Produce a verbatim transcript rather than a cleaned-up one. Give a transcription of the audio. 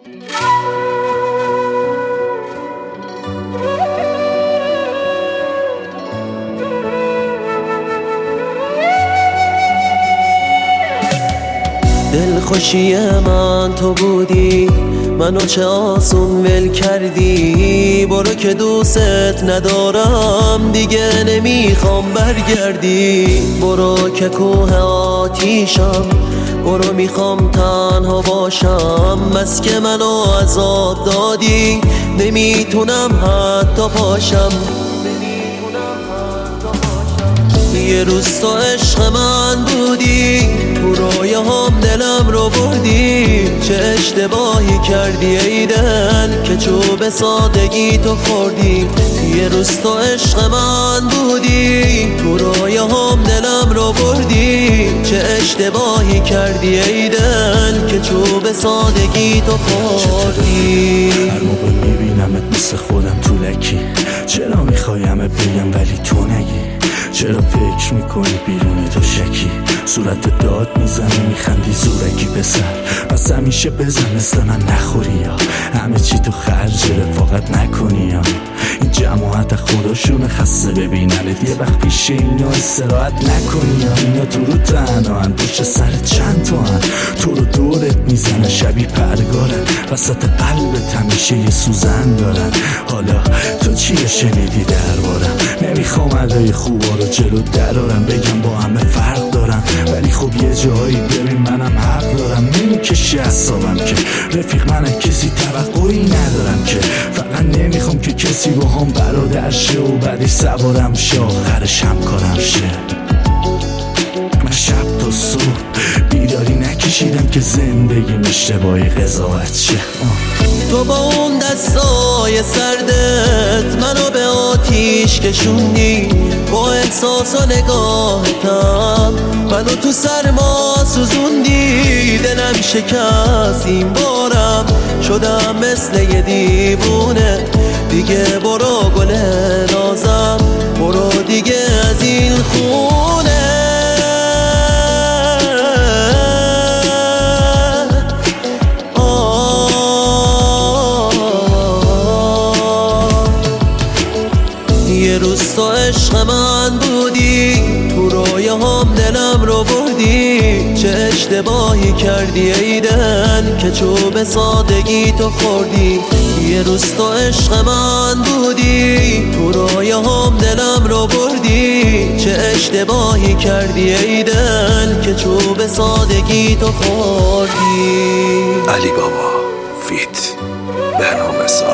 دلخوشی من تو بودی، منو چه آسون ول کردی. برو که دوست ندارم دیگه، نمیخوام برگردی. برو که کوه آتیشم، برو میخوام تنها باشم. بس که منو عذاب دادی، نمیتونم حتی پاشم. یه روز تو عشق من بودی، تو رویاهام دلم رو بردی. چه اشتباهی کردی ای دل که چوب سادگی تو خوردی. یه روز تو عشق من بودی، تو رویاهام دلم رو بردی. چه اشتباهی کردی ای دل که چوب سادگی تو خوردی. هر موقع میبینمت مثل خودم تو لکی، چرا میخوایمت بگم ولی تو نگی؟ چرا فکر میکنی بیرون تو شکی؟ صورت داد میزنی میخندی زورکی پسر، پس همیشه بزن مثل من نخوری یا همه چی تو خرج رفاقت نکنی یا این جماعت خودشون خسته ببیننت. یه وقت پیش اینا استراحت نکنی یا اینا تو رو تنها هن، پشت سر چند تا هن تو رو دورت میزنن شبیه پرگارن. وسط قلبت همیشه یه سوزن دارن. حالا تو چیه شنیدی دربارم؟ نمیخوام ادای خوبا رو جلو درارم، بگم با همه فرق دارم، ولی خب یه جایی ببین منم حق دارم. نمیکشی اعصابم که رفیق من کسی توقعی ندارم که، فقط نمیخوام که کسی با هم برادر شه و بعدش سوارم شه آخرش همکارم شه. من شب تا صبح بیداری نکشیدم که زندگی اشتباهی قضاوت شه. تو با اون دستای سردت منو به آتیش کشوندی، با احساس و نگاهتم منو تو سرما سوزوندی. دلم شکست این بارم، شدم مثل یه دیوونه. دیگه برو گل نازم، برو دیگه از این خونه. یه روز تو عشق من بودی، تو رویاهام دلم رو بردی. چه اشتباهی کردی ای دل که چوب سادگی تو خوردی. یه روز تو عشق من بودی، تو رویاهام دلم رو بردی. چه اشتباهی کردی ای دل که چوب سادگی تو خوردی. علی بابا فیت برنامه ساز.